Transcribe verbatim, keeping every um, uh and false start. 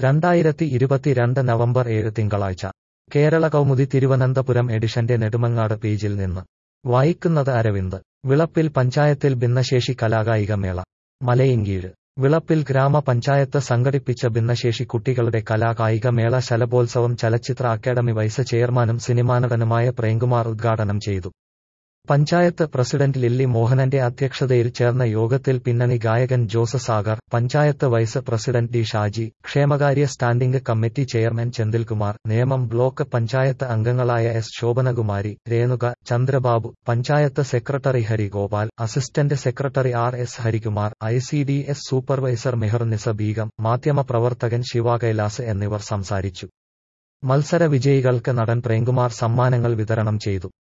രണ്ടായിരത്തി ഇരുപത്തിരണ്ട് നവംബർ ഏഴ് തിങ്കളാഴ്ച കേരള കൗമുദി തിരുവനന്തപുരം എഡിഷന്റെ നെടുമങ്ങാട് പേജിൽ നിന്ന് വായിക്കുന്നത് അരവിന്ദ്. വിളപ്പിൽ പഞ്ചായത്തിൽ ഭിന്നശേഷി കലാകായിക മേള. മലയങ്കീഴ്. വിളപ്പിൽ ഗ്രാമപഞ്ചായത്ത് സംഘടിപ്പിച്ച ഭിന്നശേഷി കുട്ടികളുടെ കലാകായിക മേള ശലഭോത്സവം ചലച്ചിത്ര അക്കാദമി വൈസ് ചെയർമാനും സിനിമാനടനുമായ പ്രേംകുമാർ ഉദ്ഘാടനം ചെയ്തു. പഞ്ചായത്ത് പ്രസിഡന്റ് ലില്ലി മോഹനന്റെ അധ്യക്ഷതയിൽ ചേർന്ന യോഗത്തിൽ പിന്നണി ഗായകൻ Jose Sagar, panchayat vice president D Shaji, ക്ഷേമകാര്യ standing committee chairman Chenthilkumar, Nemam block panchayat അംഗങ്ങളായ S Shobhanakumari, Renuka, Chandrababu, panchayat secretary Harigopal, assistant secretary R S Harikumar, I C D S supervisor Meharunnisa Begum, മാധ്യമപ്രവർത്തകൻ ശിവ കൈലാസ് എന്നിവർ സംസാരിച്ചു. മത്സര വിജയികൾക്ക് നടൻ പ്രേംകുമാർ സമ്മാനങ്ങൾ വിതരണം ചെയ്തു.